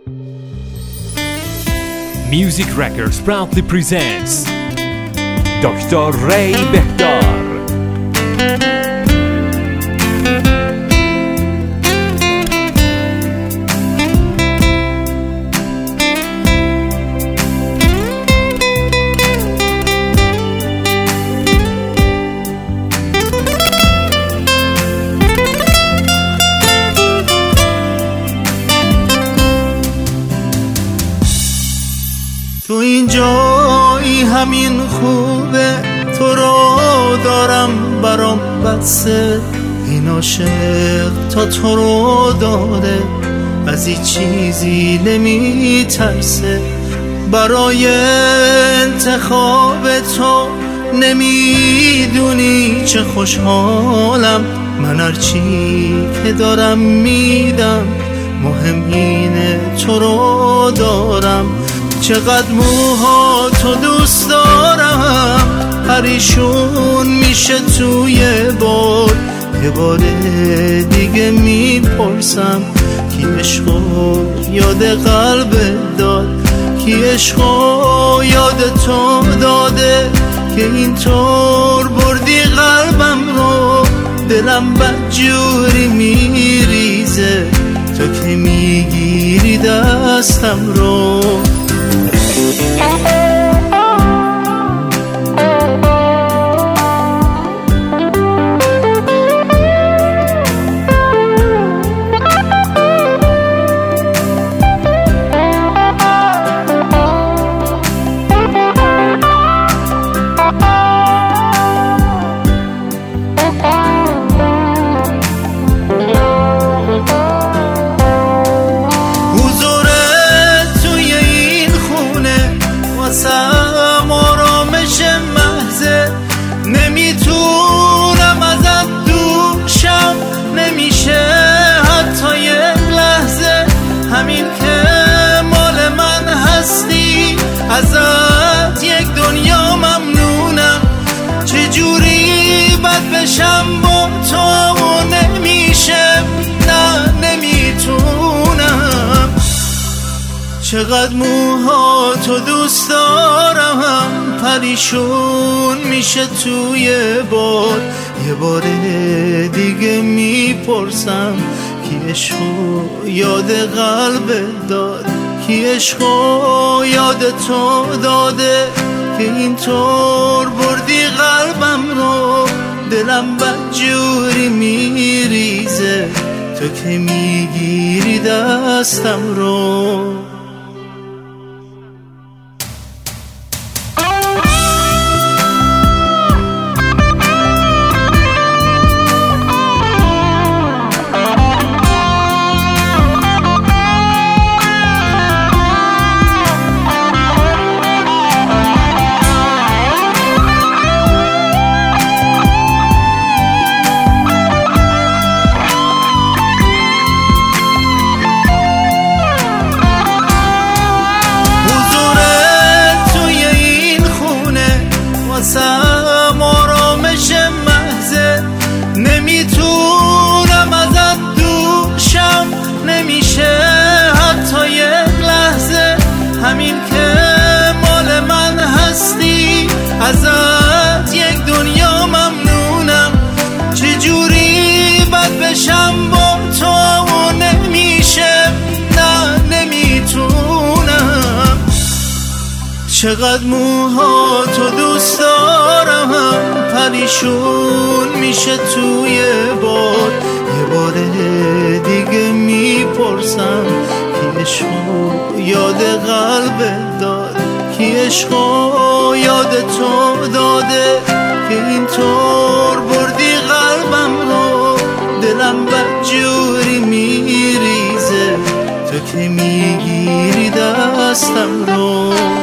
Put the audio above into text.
Music Records proudly presents Dr. Ray Behdar. تو این جایی همین خوبه، تو رو دارم برام بسه. این عاشق تا تو رو داره، از این چیزی نمی ترسه. برای انتخاب تو نمیدونی چه خوشحالم. من هرچی که دارم میدم، مهم اینه تو رو دارم. چقدر موها تو دوست دارم، پریشون میشه توی بار. یه بار دیگه میپرسم کی عشقو یاد قلب داد، کی عشقو یاد تو داده که اینطور بردی قلبم رو. دلم بدجوری میریزه تو که میگیری دستم رو. نمیتونم ازت دور شم، نمیشه حتی یک لحظه. همین که مال من هستی، ازت یک دنیا ممنونم. چجوری بد بشم با تو نمیشه، نه نمیتونم. چقدر موها تو دوست دارم، پریشون میشه توی باد. یه بار دیگه میپرسم کی عشقو یاد قلب داد، کی عشقو یاد تو داده که اینطور بردی قلبم رو. دلم بدجوری میریزه تو که میگیری دستم رو. نمیتونم ازت دور شم، نمیشه حتی یک لحظه. همین که مال من هستی، ازت یک دنیا ممنونم. چجوری بد بشم با تو نمیشه، نه نمیتونم. چقدر موها تو دوست دارم، پریشون میشه توی باد. یه بار دیگه میپرسم کی عشقو یاد قلب داد، کی عشقو یاد تو داده که اینطور بردی قلبم رو. دلم بدجوری میریزه تو که میگیری دستم رو.